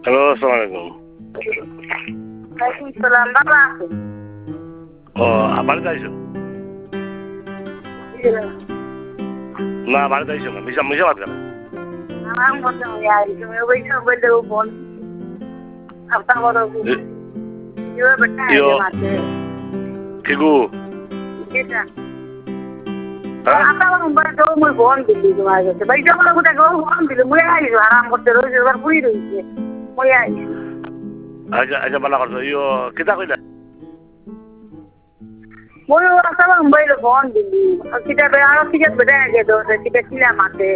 Hello, আসসালামু আলাইকুম। ওয়ালাইকুম সালাম। বাবা ও বাড়িতে আইসো? না বাড়িতে আইসো না, মিশা মিশা বাদ কেন? আরাম করতে হবে আর তুমি ওই সব বললে ও বল আপনা বড় ইয়ে বেটা ইয়ো। আছে মাতে ঠিকু এটা হ্যাঁ আপনা বড় বড় তো মই ফোন দিলি তোমার কাছে ভাই যখন কোটা গো ফোন দিলি মই আইছো আরাম করতে রইছে এবার পুরি রইছে মই আইছো আচ্ছা আচ্ছা বালা করছো ইয়ো কিতা কইলা? মই আপনা বড় মোবাইল ফোন দিলি কিটা বে আর কিটা বেটা আগে তো কিটা কিলা মাতে